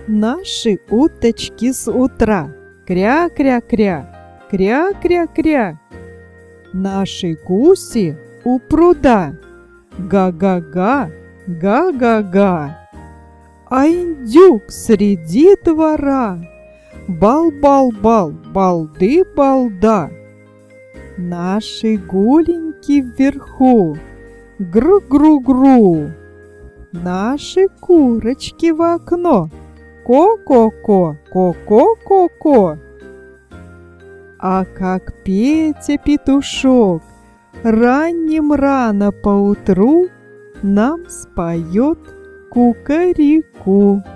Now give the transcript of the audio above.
Наши уточки с утра кря-кря-кря, кря-кря-кря. Наши гуси у пруда га-га-га, га-га-га. А индюк среди двора бал-бал-бал, балды-балда. Наши гуленьки вверху гру-гру-гру. Наши курочки в окно ко-ко-ко, ко-ко-ко-ко. А как Петя петушок ранним рано поутру нам споет кукареку.